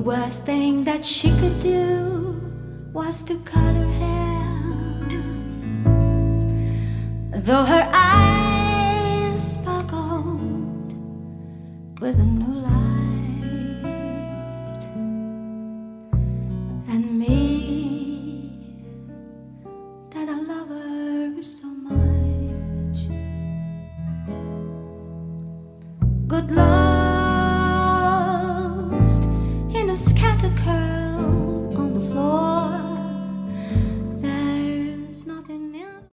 worst thing that she could do was to cut her hair. Though her eyes sparkled with a new light, and me, that I love her so much. Good lost in a scatter curve,